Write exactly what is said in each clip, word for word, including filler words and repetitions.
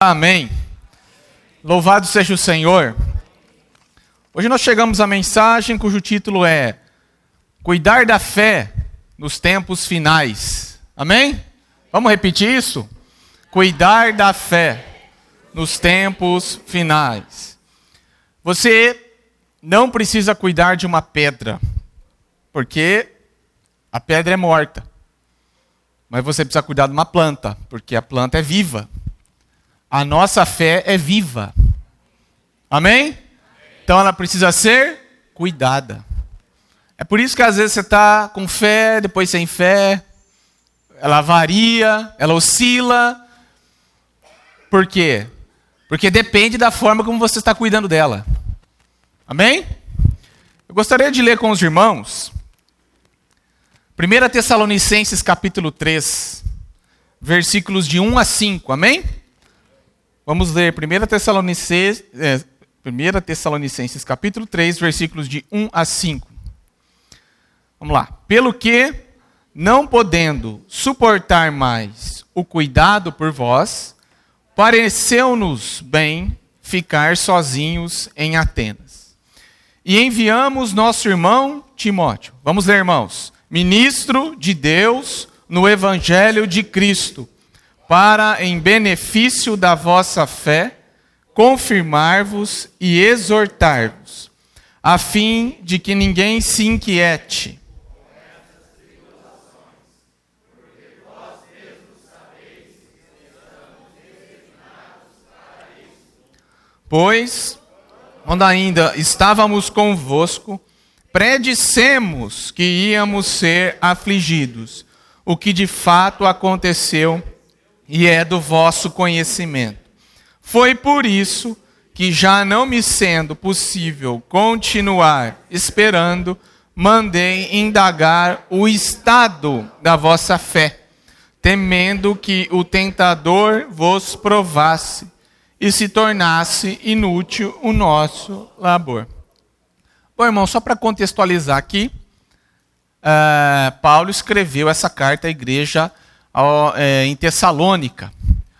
Amém. Louvado seja o Senhor. Hoje nós chegamos à mensagem cujo título é Cuidar da fé nos tempos finais. Amém? Vamos repetir isso? Cuidar da fé nos tempos finais. Você não precisa cuidar de uma pedra, porque a pedra é morta. Mas você precisa cuidar de uma planta, porque a planta é viva. A nossa fé é viva. Amém? Então ela precisa ser cuidada. É por isso que às vezes você está com fé, depois sem fé. Ela varia, ela oscila. Por quê? Porque depende da forma como você está cuidando dela. Amém? Eu gostaria de ler com os irmãos primeira Tessalonicenses capítulo três, versículos de um a cinco. Amém? Vamos ler primeira Tessalonicenses, é, primeira Tessalonicenses capítulo três, versículos de um a cinco. Vamos lá. Pelo que, não podendo suportar mais o cuidado por vós, pareceu-nos bem ficar sozinhos em Atenas. E enviamos nosso irmão Timóteo. Vamos ler, irmãos. Ministro de Deus no Evangelho de Cristo, para, em benefício da vossa fé, confirmar-vos e exortar-vos, a fim de que ninguém se inquiete. Pois, quando ainda estávamos convosco, predissemos que íamos ser afligidos, o que de fato aconteceu e é do vosso conhecimento. Foi por isso que, já não me sendo possível continuar esperando, mandei indagar o estado da vossa fé, temendo que o tentador vos provasse e se tornasse inútil o nosso labor. Bom, irmão, só para contextualizar aqui, uh, Paulo escreveu essa carta à igreja uh, em Tessalônica.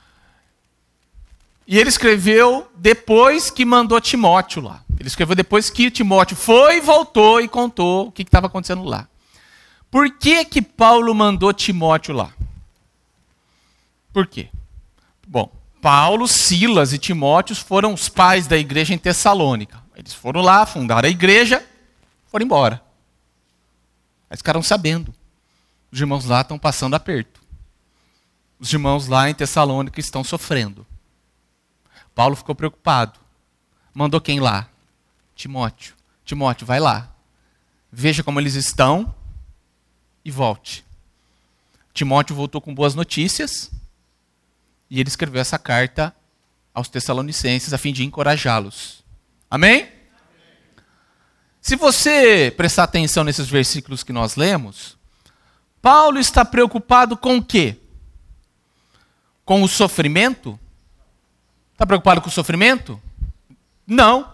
E ele escreveu depois que mandou Timóteo lá. Ele escreveu depois que Timóteo foi, voltou e contou o que estava acontecendo lá. Por que que Paulo mandou Timóteo lá? Por quê? Bom, Paulo, Silas e Timóteo foram os pais da igreja em Tessalônica. Eles foram lá, fundaram a igreja, foram embora. Eles ficaram sabendo. Os irmãos lá estão passando aperto. Os irmãos lá em Tessalônica estão sofrendo. Paulo ficou preocupado. Mandou quem lá? Timóteo. Timóteo, vai lá. Veja como eles estão e volte. Timóteo voltou com boas notícias e ele escreveu essa carta aos Tessalonicenses a fim de encorajá-los. Amém? Amém? Se você prestar atenção nesses versículos que nós lemos, Paulo está preocupado com o quê? Com o sofrimento? Está preocupado com o sofrimento? Não.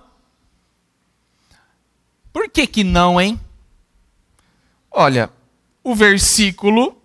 Por que que não, hein? Olha, o versículo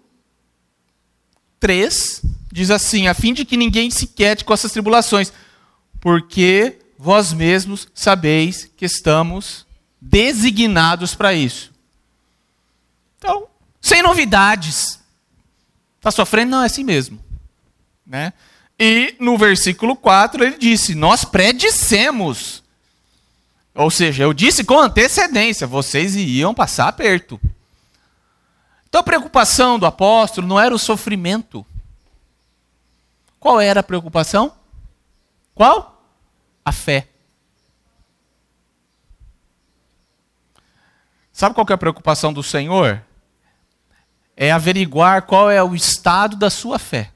três diz assim, a fim de que ninguém se inquiete com essas tribulações, porque vós mesmos sabeis que estamos designados para isso. Então, sem novidades. Está sofrendo? Não, é assim mesmo. Né? E no versículo quatro ele disse, nós predissemos. Ou seja, eu disse com antecedência, vocês iriam passar aperto. Então a preocupação do apóstolo não era o sofrimento. Qual era a preocupação? Qual? A fé. Sabe qual que é a preocupação do Senhor? É averiguar qual é o estado da sua fé.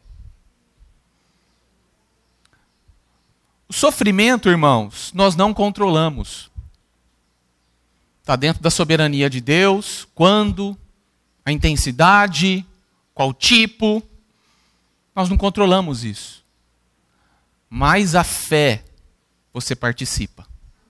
O sofrimento, irmãos, nós não controlamos. Está dentro da soberania de Deus, quando, a intensidade, qual tipo, nós não controlamos isso. Mas a fé, você participa.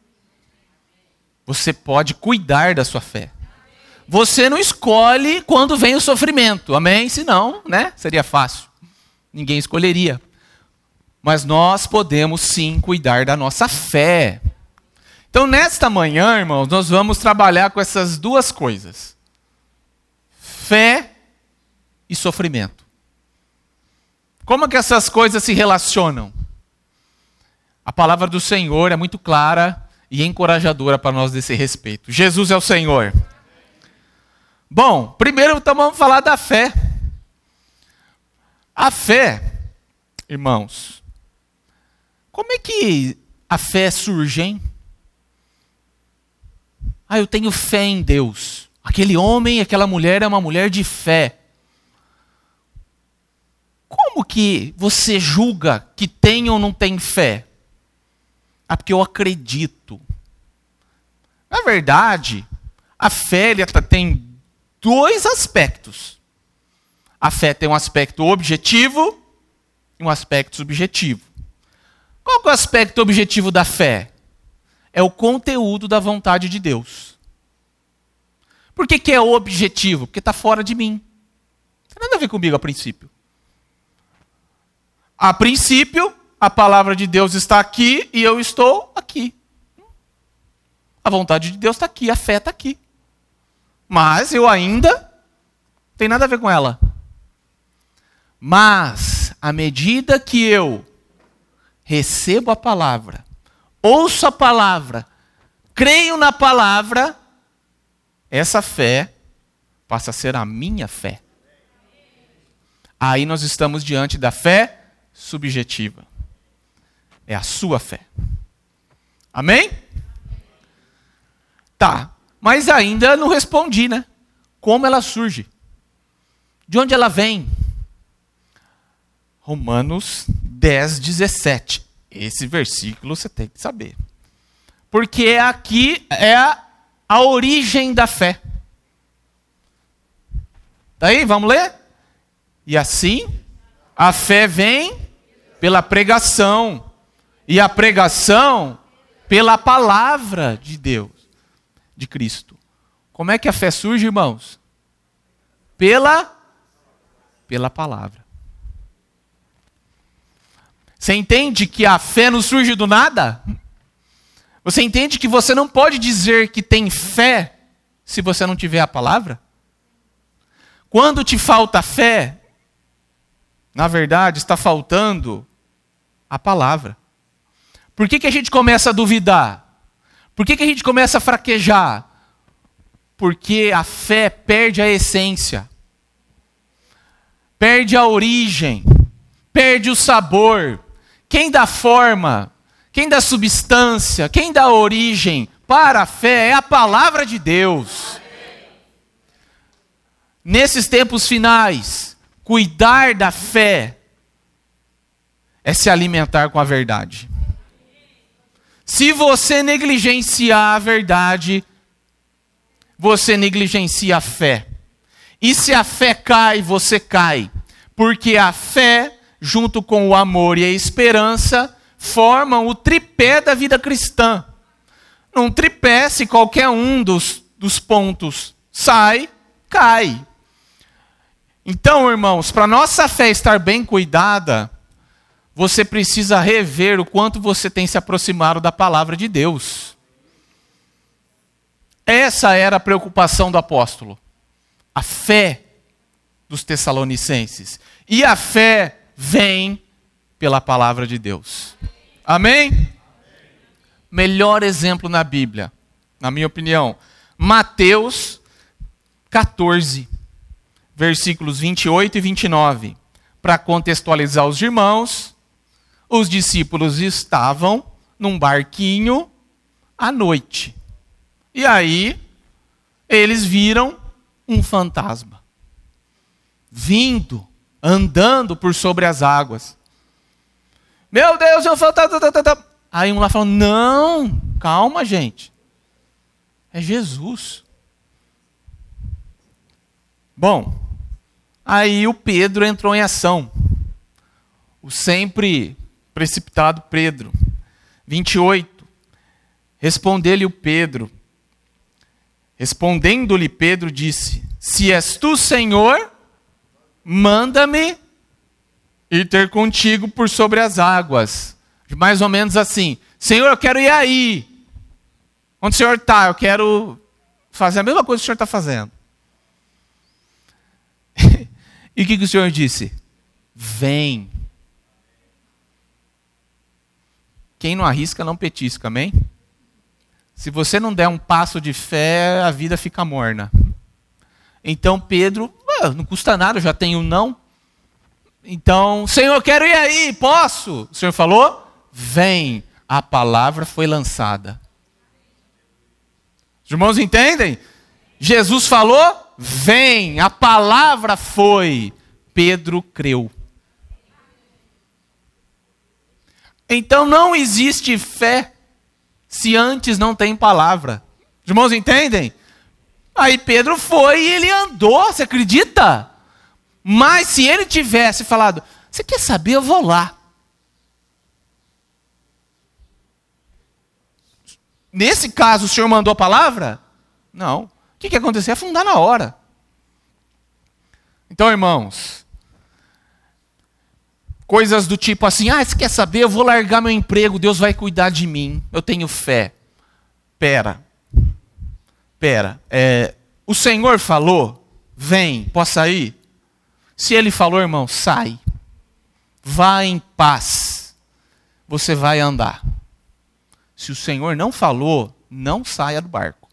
Você pode cuidar da sua fé. Você não escolhe quando vem o sofrimento, amém? Senão, né, seria fácil. Ninguém escolheria. mas nós podemos sim cuidar da nossa fé. Então, nesta manhã, irmãos, nós vamos trabalhar com essas duas coisas: fé e sofrimento. Como que essas coisas se relacionam? A palavra do Senhor é muito clara e encorajadora para nós desse respeito. Jesus é o Senhor. Bom, primeiro então vamos falar da fé. A fé, irmãos, como é que a fé surge, hein? Ah, eu tenho fé em Deus. Aquele homem, aquela mulher é uma mulher de fé. Como que você julga que tem ou não tem fé? Ah, porque eu acredito. Na verdade, a fé ela tem dois aspectos. A fé tem um aspecto objetivo e um aspecto subjetivo. Qual que é o aspecto objetivo da fé? É o conteúdo da vontade de Deus. Por que que é objetivo? Porque está fora de mim. Não tem nada a ver comigo a princípio. A princípio, a palavra de Deus está aqui e eu estou aqui. A vontade de Deus está aqui, a fé está aqui. Mas eu ainda não tenho nada a ver com ela. Mas, à medida que eu recebo a palavra, ouço a palavra, creio na palavra, essa fé passa a ser a minha fé. Aí nós estamos diante da fé subjetiva. É a sua fé. Amém? Tá, mas ainda não respondi, né? Como ela surge? De onde ela vem? Romanos dez, dezessete. Esse versículo você tem que saber. Porque aqui é a, a origem da fé. Daí, vamos ler? E assim, a fé vem pela pregação. E a pregação pela palavra de Deus, de Cristo. Como é que a fé surge, irmãos? Pela, pela palavra. Você entende que a fé não surge do nada? Você entende que você não pode dizer que tem fé se você não tiver a palavra? Quando te falta fé, na verdade está faltando a palavra. Por que que a gente começa a duvidar? Por que que a gente começa a fraquejar? Porque a fé perde a essência, perde a origem, perde o sabor. Quem dá forma, quem dá substância, quem dá origem para a fé é a palavra de Deus. Nesses tempos finais, cuidar da fé é se alimentar com a verdade. Se você negligenciar a verdade, você negligencia a fé. E se a fé cai, você cai. Porque a fé, junto com o amor e a esperança, formam o tripé da vida cristã. Num tripé, se qualquer um dos, dos pontos sai, cai. Então, irmãos, para nossa fé estar bem cuidada, você precisa rever o quanto você tem se aproximado da palavra de Deus. Essa era a preocupação do apóstolo. A fé dos tessalonicenses. E a fé vem pela palavra de Deus. Amém? Melhor exemplo na Bíblia, na minha opinião, Mateus catorze, versículos vinte e oito e vinte e nove. Para contextualizar os irmãos, os discípulos estavam num barquinho à noite. E aí, eles viram um fantasma vindo, andando por sobre as águas. Meu Deus, é um fantasma. Aí um lá falou, não, calma, gente. É Jesus. Bom, aí o Pedro entrou em ação. O sempre precipitado Pedro. vinte e oito. Respondeu-lhe o Pedro. Respondendo-lhe Pedro, disse, se és tu, Senhor, manda-me ir ter contigo por sobre as águas. Mais ou menos assim. Senhor, eu quero ir aí. Onde o Senhor está? Eu quero fazer a mesma coisa que o Senhor está fazendo. E o que, que o Senhor disse? Vem. Quem não arrisca, não petisca, amém? Se você não der um passo de fé, a vida fica morna. Então Pedro, não custa nada, eu já tenho um não. Então, Senhor, eu quero ir aí, posso? O Senhor falou, vem. A palavra foi lançada. Os irmãos entendem? Jesus falou, vem. A palavra foi. Pedro creu. Então não existe fé se antes não tem palavra. Os irmãos entendem? Aí Pedro foi e ele andou, você acredita? Mas se ele tivesse falado, você quer saber, eu vou lá. Nesse caso, o Senhor mandou a palavra? Não. O que que aconteceu? Afundar na hora. Então, irmãos, coisas do tipo assim, ah, você quer saber? Eu vou largar meu emprego, Deus vai cuidar de mim. Eu tenho fé. Pera. Pera. É, o Senhor falou, vem, possa ir? Se Ele falou, irmão, sai. Vá em paz. Você vai andar. Se o Senhor não falou, não saia do barco.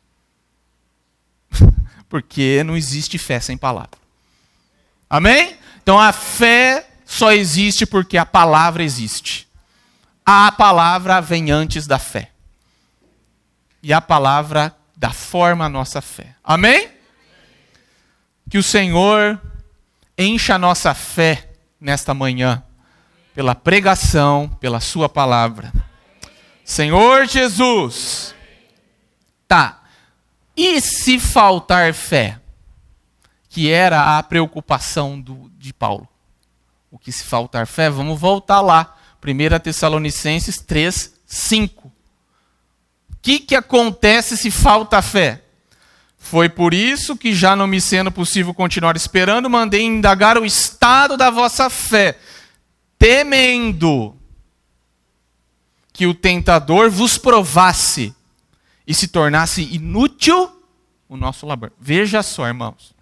Porque não existe fé sem palavra. Amém? Então a fé só existe porque a palavra existe. A palavra vem antes da fé. E a palavra dá forma à nossa fé. Amém? Que o Senhor encha a nossa fé nesta manhã. Pela pregação, pela sua palavra. Senhor Jesus. Tá. E se faltar fé? Que era a preocupação do, de Paulo. O que se faltar fé? Vamos voltar lá. primeira Tessalonicenses três, cinco. O que, que acontece se falta fé? Foi por isso que, já não me sendo possível continuar esperando, mandei indagar o estado da vossa fé, temendo que o tentador vos provasse e se tornasse inútil o nosso labor. Veja só, irmãos.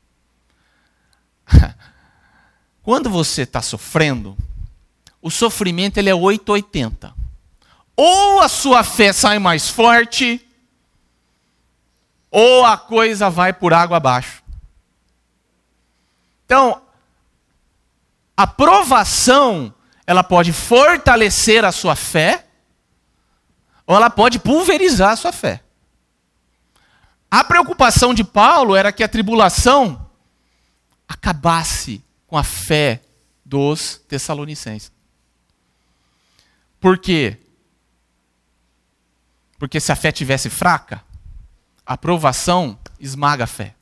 Quando você está sofrendo, o sofrimento ele é oitocentos e oitenta. Ou a sua fé sai mais forte, ou a coisa vai por água abaixo. Então, a provação, ela pode fortalecer a sua fé, ou ela pode pulverizar a sua fé. A preocupação de Paulo era que a tribulação acabasse com a fé dos tessalonicenses. Por quê? Porque se a fé tivesse fraca, a provação esmaga a fé.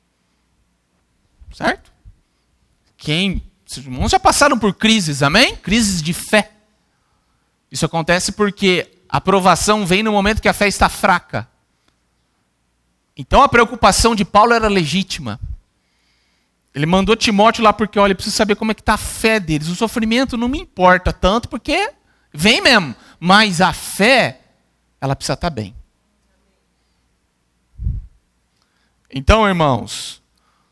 Certo? Quem, os irmãos já passaram por crises, amém? Crises de fé. Isso acontece porque a provação vem no momento que a fé está fraca. Então a preocupação de Paulo era legítima. Ele mandou Timóteo lá porque, olha, eu preciso saber como é que está a fé deles. O sofrimento não me importa tanto porque vem mesmo. Mas a fé, ela precisa estar bem. Então, irmãos,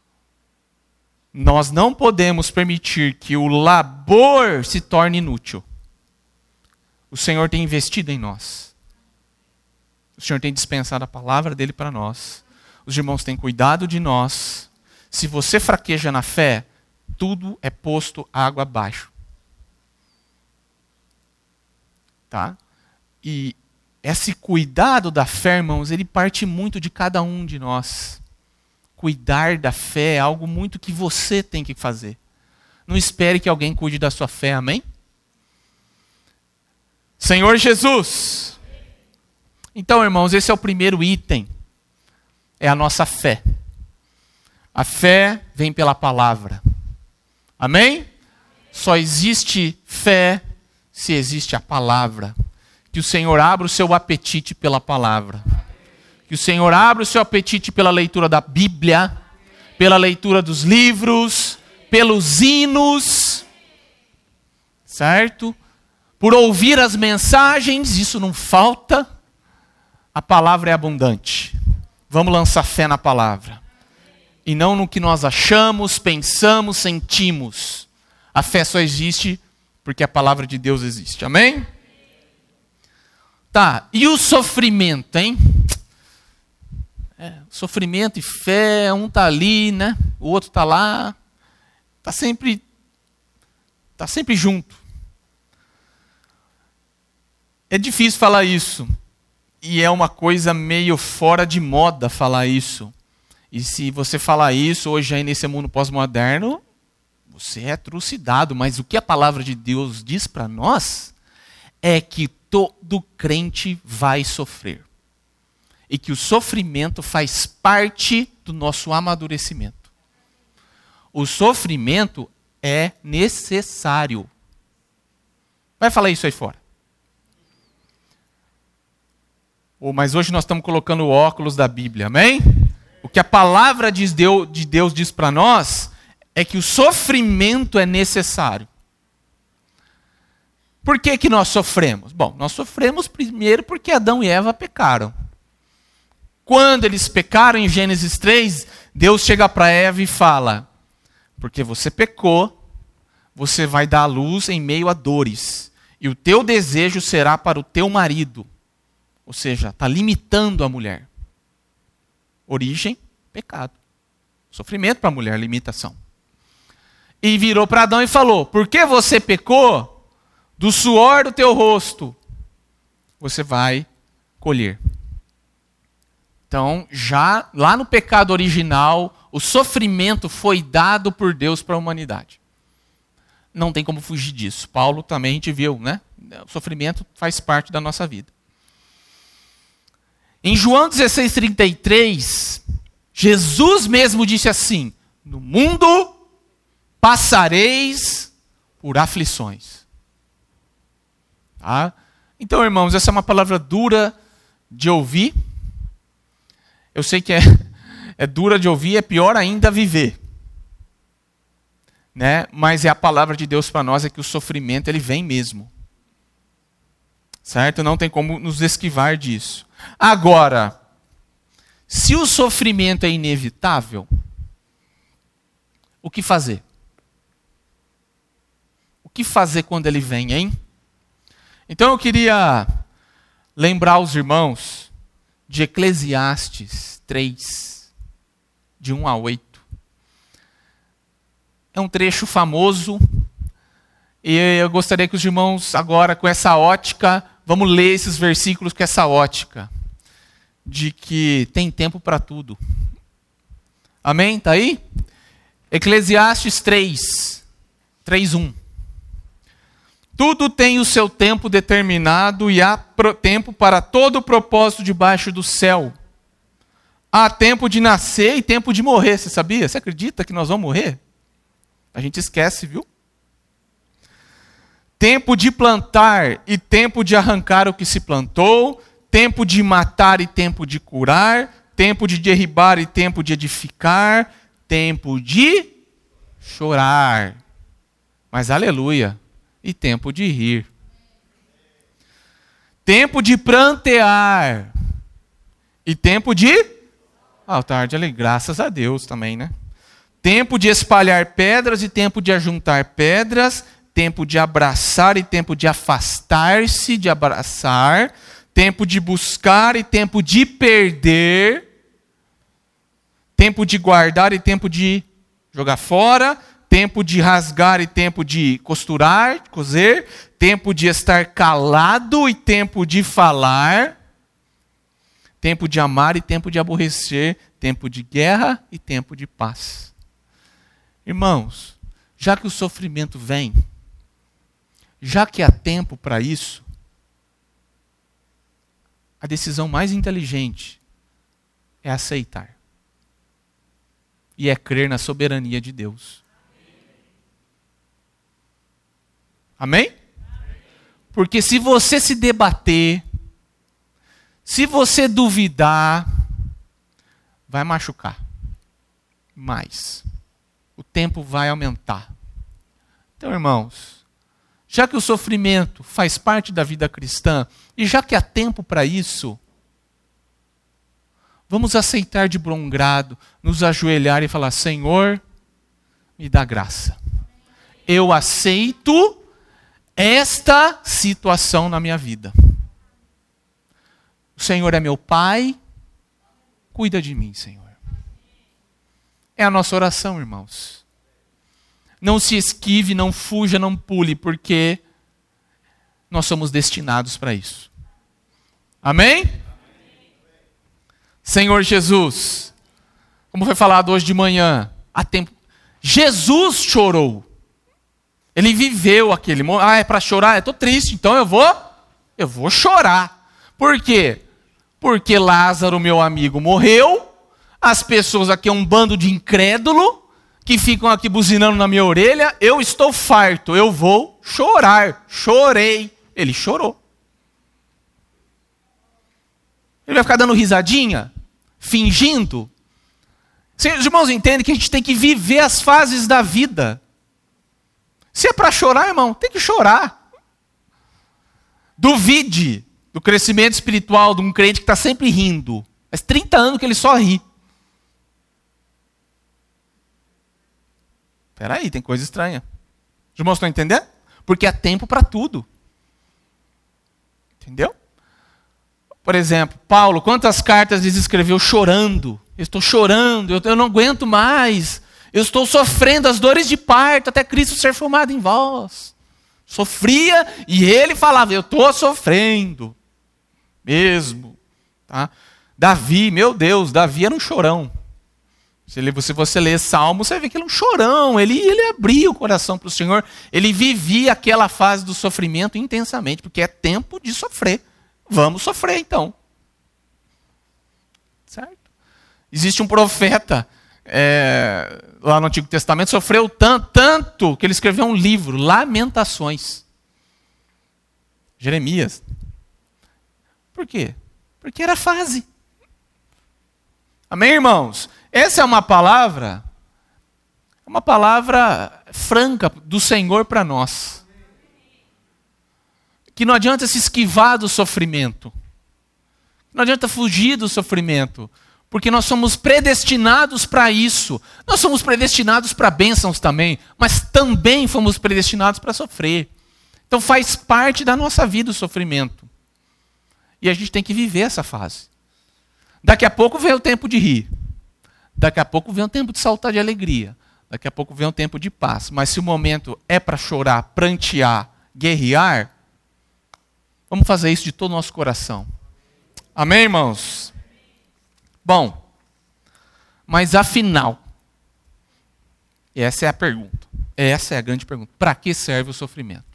nós não podemos permitir que o labor se torne inútil. O Senhor tem investido em nós. O Senhor tem dispensado a palavra dele para nós. Os irmãos têm cuidado de nós. Se você fraqueja na fé, tudo é posto água abaixo. Tá? E esse cuidado da fé, irmãos, ele parte muito de cada um de nós. Cuidar da fé é algo muito que você tem que fazer. Não espere que alguém cuide da sua fé, amém? Senhor Jesus. Então, irmãos, esse é o primeiro item. É a nossa fé. A fé vem pela palavra. Amém? Só existe fé se existe a palavra. Que o Senhor abra o seu apetite pela palavra. Que o Senhor abra o seu apetite pela leitura da Bíblia, pela leitura dos livros, pelos hinos. certo? Por ouvir as mensagens, isso não falta. A palavra é abundante. Vamos lançar fé na palavra. E não no que nós achamos, pensamos, sentimos. A fé só existe porque a palavra de Deus existe. Amém? Tá, e o sofrimento, hein? É, sofrimento e fé, um tá ali, né? O outro tá lá. Tá sempre, tá sempre junto. É difícil falar isso. E é uma coisa meio fora de moda falar isso. E se você falar isso hoje aí nesse mundo pós-moderno, você é trucidado. Mas o que a palavra de Deus diz para nós é que todo crente vai sofrer. E que o sofrimento faz parte do nosso amadurecimento. O sofrimento é necessário. Vai falar isso aí fora. Oh, mas hoje nós estamos colocando o óculos da Bíblia, amém? O que a palavra de Deus, de Deus diz para nós é que o sofrimento é necessário. Por que que nós sofremos? Bom, nós sofremos primeiro porque Adão e Eva pecaram. Quando eles pecaram, em Gênesis três, Deus chega para Eva e fala: porque você pecou, você vai dar à luz em meio a dores. E o teu desejo será para o teu marido. Ou seja, está limitando a mulher. Origem, pecado. Sofrimento para a mulher, limitação. E virou para Adão e falou: porque você pecou, do suor do teu rosto, você vai colher. Então, já lá no pecado original, o sofrimento foi dado por Deus para a humanidade. Não tem como fugir disso. Paulo também a gente viu, né? O sofrimento faz parte da nossa vida. Em João dezesseis, trinta e três, Jesus mesmo disse assim: no mundo passareis por aflições. Tá? Então, irmãos, essa é uma palavra dura de ouvir. Eu sei que é, é dura de ouvir, é pior ainda viver. Né? Mas é a palavra de Deus para nós, é que o sofrimento ele vem mesmo. Certo? Não tem como nos esquivar disso. Agora, se o sofrimento é inevitável, o que fazer? O que fazer quando ele vem, hein? Então eu queria lembrar os irmãos de Eclesiastes três, de um a oito. É um trecho famoso, e eu gostaria que os irmãos agora, com essa ótica, vamos ler esses versículos com essa ótica, de que tem tempo para tudo. Amém? Está aí? Eclesiastes três, três, um. Tudo tem o seu tempo determinado e há tempo para todo o propósito debaixo do céu. Há tempo de nascer e tempo de morrer, você sabia? Você acredita que nós vamos morrer? A gente esquece, viu? Tempo de plantar e tempo de arrancar o que se plantou, tempo de matar e tempo de curar, tempo de derribar e tempo de edificar, tempo de chorar. Mas aleluia, e tempo de rir. Tempo de prantear e tempo de altar de alegria, graças a Deus também, né? Tempo de espalhar pedras e tempo de ajuntar pedras, tempo de abraçar e tempo de afastar-se de abraçar, tempo de buscar e tempo de perder, tempo de guardar e tempo de jogar fora, tempo de rasgar e tempo de costurar, coser, tempo de estar calado e tempo de falar, tempo de amar e tempo de aborrecer, tempo de guerra e tempo de paz. Irmãos, já que o sofrimento vem, já que há tempo para isso, a decisão mais inteligente é aceitar. E é crer na soberania de Deus. Amém? Porque se você se debater, se você duvidar, vai machucar mais. O tempo vai aumentar. Então, irmãos, já que o sofrimento faz parte da vida cristã, e já que há tempo para isso, vamos aceitar de bom grado, nos ajoelhar e falar: Senhor, me dá graça. Eu aceito esta situação na minha vida. O Senhor é meu Pai, cuida de mim, Senhor. É a nossa oração, irmãos. Não se esquive, não fuja, não pule, porque nós somos destinados para isso. Amém? Senhor Jesus, como foi falado hoje de manhã, há tempo, Jesus chorou. Ele viveu aquele momento. Ah, é para chorar? Eu estou triste, então eu vou, eu vou chorar. Por quê? Porque Lázaro, meu amigo, morreu. As pessoas aqui é um bando de incrédulo que ficam aqui buzinando na minha orelha. Eu estou farto, eu vou chorar. Chorei. Ele chorou. Ele vai ficar dando risadinha? Fingindo? Os irmãos entendem que a gente tem que viver as fases da vida. Se é para chorar, irmão, tem que chorar. Duvide do crescimento espiritual de um crente que está sempre rindo. Faz trinta anos que ele só ri. Espera aí, tem coisa estranha. Os irmãos estão entendendo? Porque há tempo para tudo. Entendeu? Por exemplo, Paulo, quantas cartas ele escreveu chorando? Eu estou chorando, eu, eu não aguento mais. Eu estou sofrendo as dores de parto até Cristo ser formado em vós. Sofria e ele falava: eu estou sofrendo. Mesmo. Tá? Davi, meu Deus, Davi era um chorão. Se você ler Salmo, você vê que ele é um chorão. Ele, ele abria o coração para o Senhor. Ele vivia aquela fase do sofrimento intensamente, porque é tempo de sofrer. Vamos sofrer então. Certo? Existe um profeta é, lá no Antigo Testamento, sofreu tanto, tanto, que ele escreveu um livro, Lamentações. Jeremias. Por quê? Porque era fase. Amém, irmãos? Essa é uma palavra, uma palavra franca do Senhor para nós. Que não adianta se esquivar do sofrimento. Não adianta fugir do sofrimento. Porque nós somos predestinados para isso. Nós somos predestinados para bênçãos também. Mas também fomos predestinados para sofrer. Então faz parte da nossa vida o sofrimento. E a gente tem que viver essa fase. Daqui a pouco vem o tempo de rir. Daqui a pouco vem o tempo de saltar de alegria. Daqui a pouco vem o tempo de paz. Mas se o momento é para chorar, prantear, guerrear, vamos fazer isso de todo o nosso coração. Amém, irmãos? Bom, mas afinal, essa é a pergunta. Essa é a grande pergunta. Para que serve o sofrimento?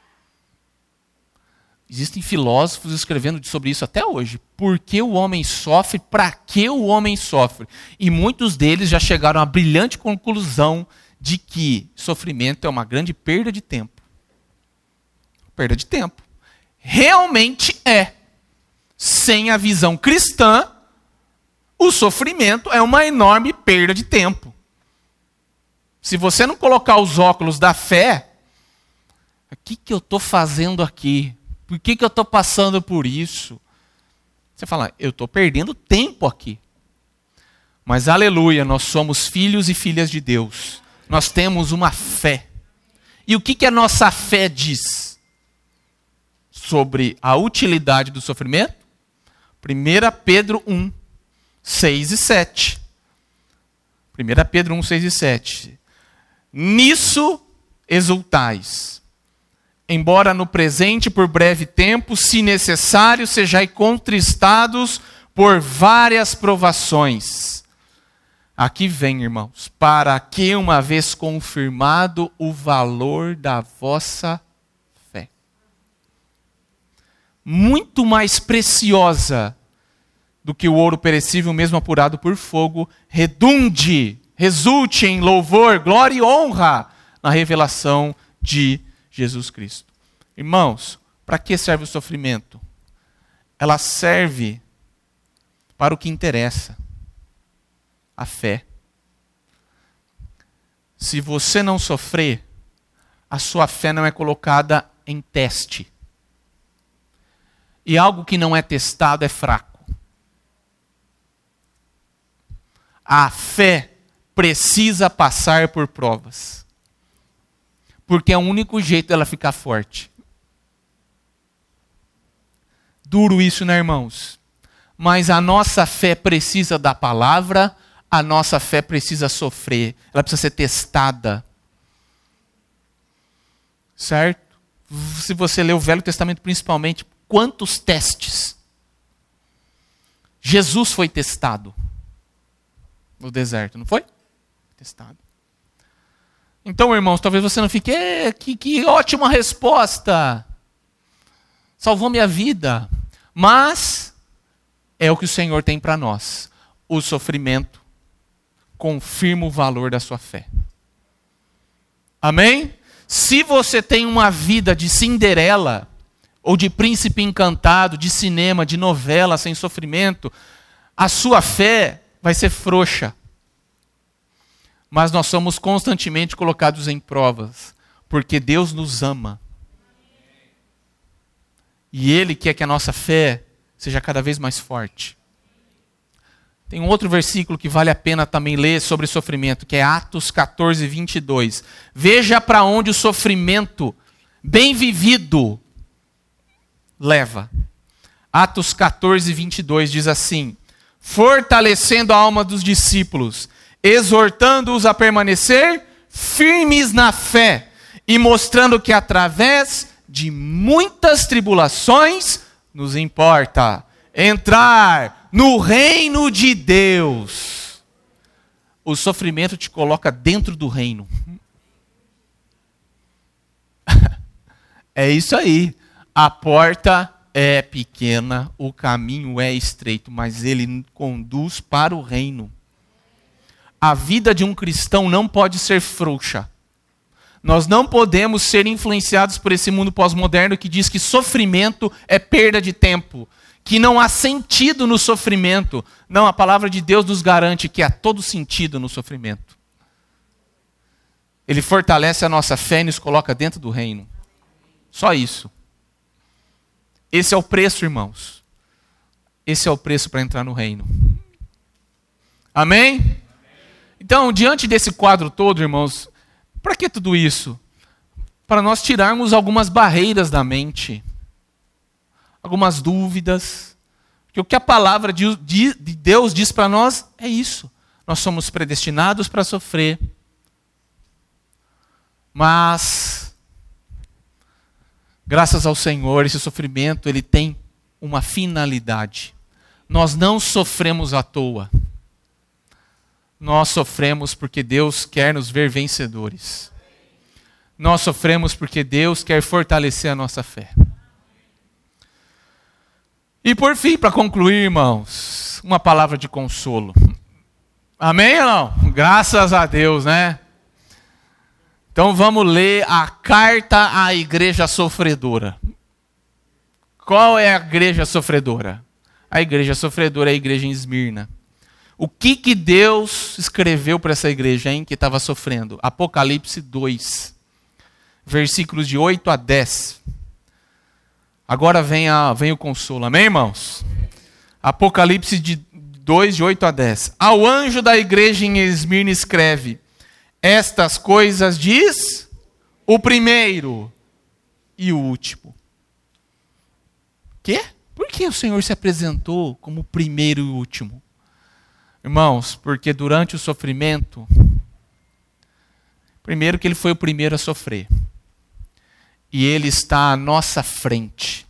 Existem filósofos escrevendo sobre isso até hoje. Por que o homem sofre? Para que o homem sofre? E muitos deles já chegaram à brilhante conclusão de que sofrimento é uma grande perda de tempo. Perda de tempo. Realmente é. Sem a visão cristã, o sofrimento é uma enorme perda de tempo. Se você não colocar os óculos da fé, o que, que eu estou fazendo aqui? Por que, que eu estou passando por isso? Você fala: eu estou perdendo tempo aqui. Mas aleluia, nós somos filhos e filhas de Deus. Nós temos uma fé. E o que, que a nossa fé diz sobre a utilidade do sofrimento? primeira Pedro um, seis e sete. primeira Pedro um, seis e sete. Nisso exultais. Embora no presente, por breve tempo, se necessário, sejais contristados por várias provações. Aqui vem, irmãos, para que, uma vez confirmado o valor da vossa fé, muito mais preciosa do que o ouro perecível, mesmo apurado por fogo, redunde, resulte em louvor, glória e honra na revelação de Jesus Cristo. Irmãos, para que serve o sofrimento? Ela serve para o que interessa. A fé. Se você não sofrer, a sua fé não é colocada em teste. E algo que não é testado é fraco. A fé precisa passar por provas. Porque é o único jeito dela ficar forte. Duro isso, né, irmãos? Mas a nossa fé precisa da palavra, a nossa fé precisa sofrer, ela precisa ser testada. Certo? Se você ler o Velho Testamento principalmente, quantos testes? Jesus foi testado no deserto, não foi? Testado. Então, irmãos, talvez você não fique, eh, que, que ótima resposta. Salvou minha vida. Mas é o que o Senhor tem para nós. O sofrimento confirma o valor da sua fé. Amém? Se você tem uma vida de Cinderela, ou de príncipe encantado, de cinema, de novela sem sofrimento, a sua fé vai ser frouxa. Mas nós somos constantemente colocados em provas, porque Deus nos ama. E Ele quer que a nossa fé seja cada vez mais forte. Tem um outro versículo que vale a pena também ler sobre sofrimento, que é Atos catorze, vinte e dois. Veja para onde o sofrimento bem vivido leva. Atos catorze, vinte e dois diz assim: fortalecendo a alma dos discípulos, exortando-os a permanecer firmes na fé e mostrando que através de muitas tribulações nos importa entrar no reino de Deus. O sofrimento te coloca dentro do reino. É isso aí. A porta é pequena, o caminho é estreito, mas ele conduz para o reino. A vida de um cristão não pode ser frouxa. Nós não podemos ser influenciados por esse mundo pós-moderno que diz que sofrimento é perda de tempo, que não há sentido no sofrimento. Não, a palavra de Deus nos garante que há todo sentido no sofrimento. Ele fortalece a nossa fé e nos coloca dentro do reino. Só isso. Esse é o preço, irmãos. Esse é o preço para entrar no reino. Amém? Então, diante desse quadro todo, irmãos, para que tudo isso? Para nós tirarmos algumas barreiras da mente, algumas dúvidas. Porque o que a palavra de Deus diz para nós é isso. Nós somos predestinados para sofrer. Mas, graças ao Senhor, esse sofrimento ele tem uma finalidade. Nós não sofremos à toa. Nós sofremos porque Deus quer nos ver vencedores. Nós sofremos porque Deus quer fortalecer a nossa fé. E por fim, para concluir, irmãos, uma palavra de consolo. Amém ou não? Graças a Deus, né? Então vamos ler a carta à igreja sofredora. Qual é a igreja sofredora? A igreja sofredora é a igreja em Esmirna. O que que Deus escreveu para essa igreja, hein, que estava sofrendo? Apocalipse dois, versículos de oito a dez. Agora vem, a, vem o consolo, amém, irmãos? Apocalipse de dois, de oito a dez. Ao anjo da igreja em Esmirna escreve: estas coisas diz o primeiro e o último. Quê? Por que o Senhor se apresentou como o primeiro e o último? Irmãos, porque durante o sofrimento, primeiro que ele foi o primeiro a sofrer. E ele está à nossa frente,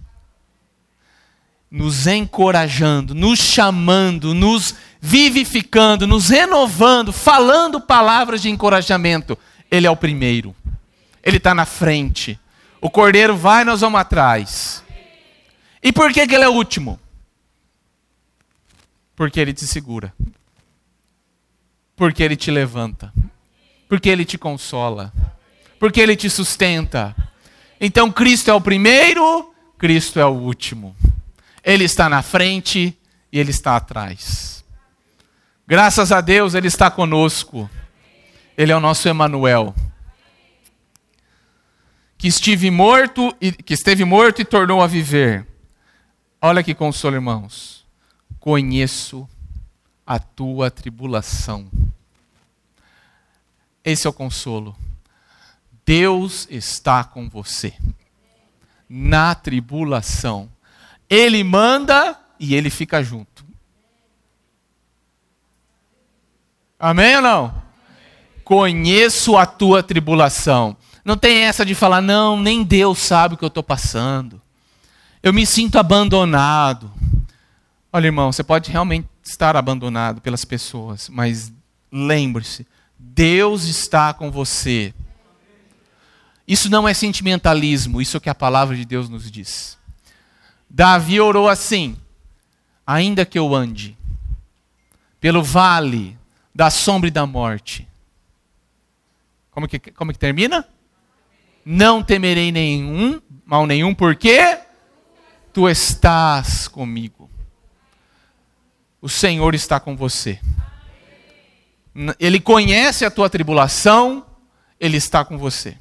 nos encorajando, nos chamando, nos vivificando, nos renovando, falando palavras de encorajamento. Ele é o primeiro. Ele está na frente. O cordeiro vai, nós vamos atrás. E por que que ele é o último? Porque ele te segura. Porque ele te levanta. Porque ele te consola. Porque ele te sustenta. Então Cristo é o primeiro, Cristo é o último. Ele está na frente e ele está atrás. Graças a Deus ele está conosco. Ele é o nosso Emanuel. que estive morto e que esteve morto e tornou a viver. Olha que consolo, irmãos. Conheço a tua tribulação. Esse é o consolo. Deus está com você na tribulação. Ele manda e ele fica junto. Amém ou não? Amém. Conheço a tua tribulação. Não tem essa de falar, não, nem Deus sabe o que eu estou passando. Eu me sinto abandonado. Olha, irmão, você pode realmente estar abandonado pelas pessoas, mas lembre-se, Deus está com você. Isso não é sentimentalismo, isso é o que a palavra de Deus nos diz. Davi orou assim: ainda que eu ande pelo vale da sombra e da morte. Como que, como que termina? Não temerei nenhum, mal nenhum, porque tu estás comigo. O Senhor está com você. Ele conhece a tua tribulação, Ele está com você.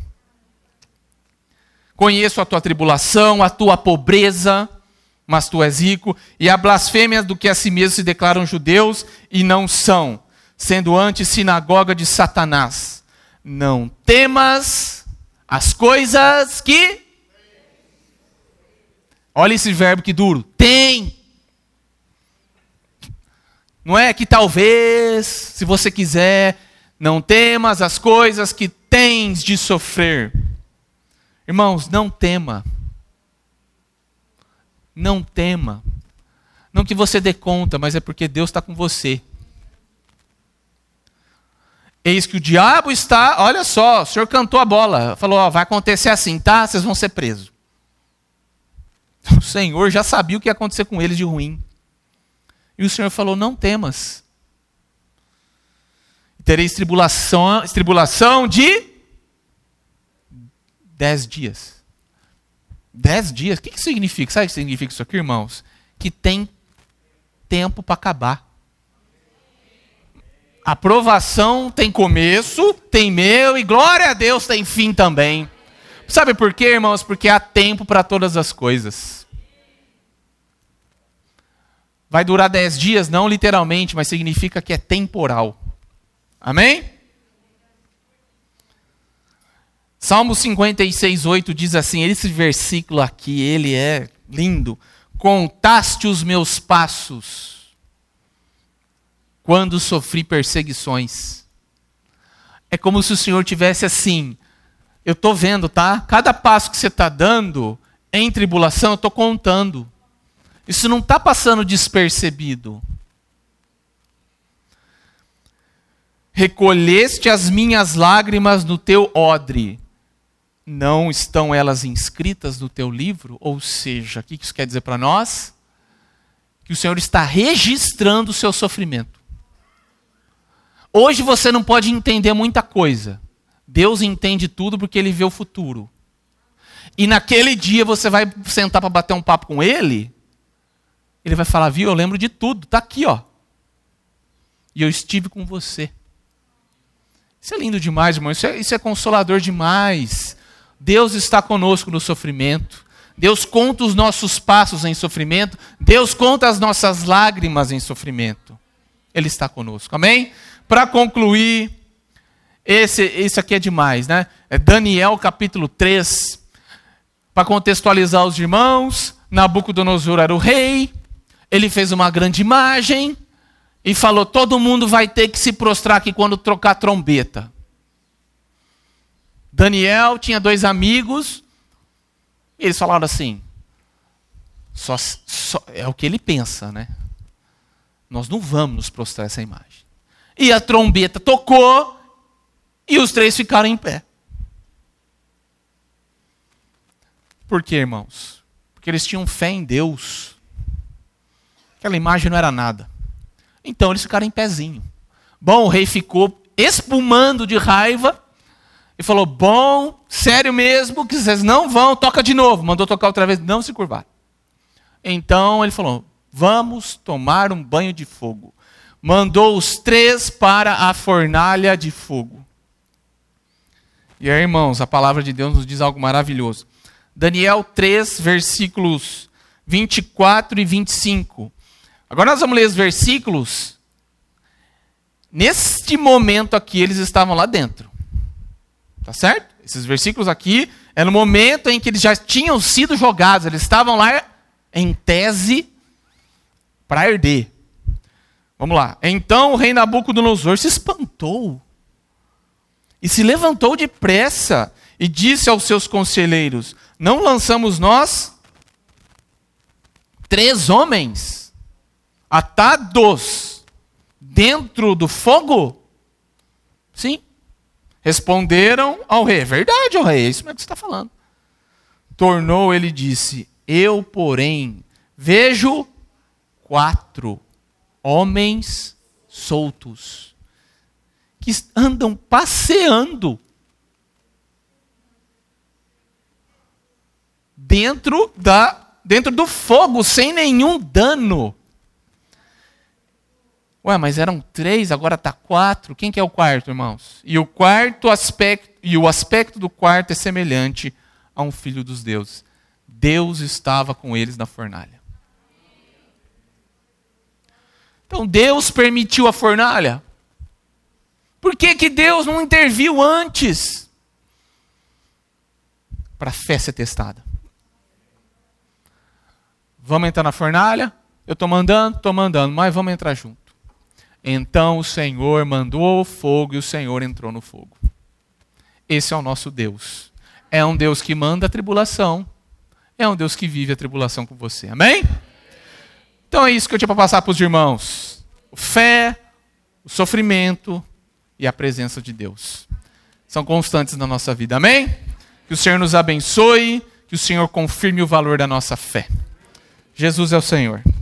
Conheço a tua tribulação, a tua pobreza, mas tu és rico, e a blasfêmia do que a si mesmos se declaram judeus e não são, sendo antes sinagoga de Satanás. Não temas as coisas que... Olha esse verbo que duro. Tem. Não é que talvez, se você quiser, não temas as coisas que tens de sofrer. Irmãos, não tema. Não tema. Não que você dê conta, mas é porque Deus está com você. Eis que o diabo está, olha só, o senhor cantou a bola. Falou, ó, vai acontecer assim, tá? Vocês vão ser presos. O Senhor já sabia o que ia acontecer com eles de ruim. E o Senhor falou, não temas. Tereis tribulação, tribulação de dez dias. Dez dias? O que, que significa? Sabe o que significa isso aqui, irmãos? Que tem tempo para acabar. A provação tem começo, tem meio, e glória a Deus tem fim também. Sabe por quê, irmãos? Porque há tempo para todas as coisas. Vai durar dez dias, não literalmente, mas significa que é temporal. Amém? Salmo cinquenta e seis, oito diz assim, esse versículo aqui, ele é lindo. Contaste os meus passos quando sofri perseguições. É como se o Senhor tivesse assim, eu estou vendo, tá? Cada passo que você está dando em tribulação, eu estou contando. Isso não está passando despercebido. Recolheste as minhas lágrimas no teu odre. Não estão elas inscritas no teu livro? Ou seja, o que isso quer dizer para nós? Que o Senhor está registrando o seu sofrimento. Hoje você não pode entender muita coisa. Deus entende tudo porque Ele vê o futuro. E naquele dia você vai sentar para bater um papo com Ele, Ele vai falar, viu, eu lembro de tudo, está aqui, ó. E eu estive com você. Isso é lindo demais, irmão, isso é, isso é consolador demais. Deus está conosco no sofrimento. Deus conta os nossos passos em sofrimento. Deus conta as nossas lágrimas em sofrimento. Ele está conosco, amém? Para concluir, esse, esse aqui é demais, né? É Daniel capítulo três. Para contextualizar os irmãos, Nabucodonosor era o rei. Ele fez uma grande imagem e falou, todo mundo vai ter que se prostrar aqui quando trocar a trombeta. Daniel tinha dois amigos, e eles falaram assim, só, só, é o que ele pensa, né? Nós não vamos nos prostrar essa imagem. E a trombeta tocou, e os três ficaram em pé. Por quê, irmãos? Porque eles tinham fé em Deus. Aquela imagem não era nada. Então eles ficaram em pezinho. Bom, o rei ficou espumando de raiva e falou, bom, sério mesmo, que vocês não vão, toca de novo. Mandou tocar outra vez, não se curvar. Então ele falou, vamos tomar um banho de fogo. Mandou os três para a fornalha de fogo. E aí, irmãos, a palavra de Deus nos diz algo maravilhoso. Daniel três, versículos vinte e quatro e vinte e cinco. Agora nós vamos ler os versículos. Neste momento aqui, eles estavam lá dentro. Tá certo? Esses versículos aqui é no momento em que eles já tinham sido jogados. Eles estavam lá em tese para arder. Vamos lá. Então o rei Nabucodonosor se espantou e se levantou depressa e disse aos seus conselheiros: não lançamos nós três homens atados dentro do fogo? Sim. Responderam ao rei: verdade, ó rei, é isso mesmo que você está falando. Tornou ele e disse: eu, porém, vejo quatro homens soltos que andam passeando dentro, da, dentro do fogo, sem nenhum dano. Ué, mas eram três, agora está quatro. Quem que é o quarto, irmãos? E o quarto aspecto, e o aspecto do quarto é semelhante a um filho dos deuses. Deus estava com eles na fornalha. Então Deus permitiu a fornalha. Por que que Deus não interviu antes? Para a fé ser testada. Vamos entrar na fornalha? Eu estou mandando, estou mandando, mas vamos entrar junto. Então o Senhor mandou o fogo e o Senhor entrou no fogo. Esse é o nosso Deus. É um Deus que manda a tribulação. É um Deus que vive a tribulação com você. Amém? Então é isso que eu tinha para passar para os irmãos. Fé, o sofrimento e a presença de Deus. São constantes na nossa vida. Amém? Que o Senhor nos abençoe. Que o Senhor confirme o valor da nossa fé. Jesus é o Senhor.